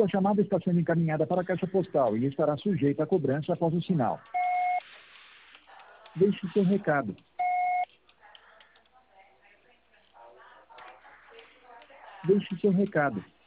Sua chamada está sendo encaminhada para a caixa postal e estará sujeita a cobrança após o sinal. Deixe seu recado. Deixe seu recado.